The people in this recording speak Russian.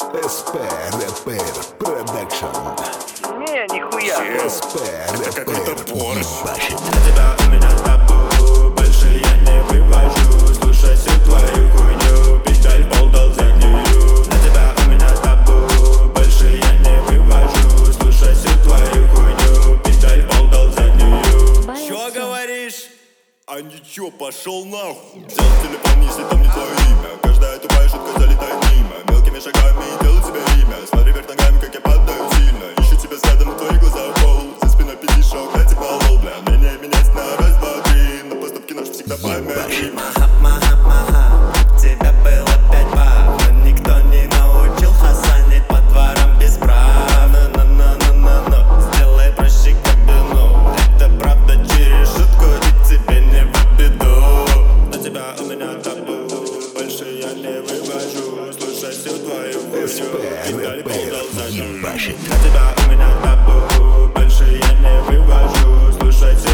СП Рэпер Продакшн. Не, нихуя. СП Это какой-то Рэпер Порш. ебашит. На тебя у меня табу, больше я не вывожу. Слушай всю твою хуйню, педаль пол дал за нее. На тебя у меня табу, больше я не вывожу. Слушай всю твою хуйню, педаль пол дал за нее. Чё говоришь? А ничего, пошел нахуй. Взял телефон, если там не твое имя. Каждая тупая шутка залетает мимо. Мелкими шагами делаю себе имя. Смотри вверх ногами, как я падаю сильно. Ищу тебя взглядом, и твои глаза в пол. За спиной пиздишь, шоу, я тебя лол, бля. Мнение менять на раз, два, три. Но поступки наши всегда память. Маха, тебя было 5 баб, но никто не научил хасанить по дворам без прав. Но сделай проще кабину. Это правда через шутку, и тебе не в беду. На тебя у меня табу, больше я не вывожу. Слушай всю твою СП хуйню, педаль пол Рэпер дал за нее. ебашит. На тебя у меня табу, больше я не вывожу. Слушай всю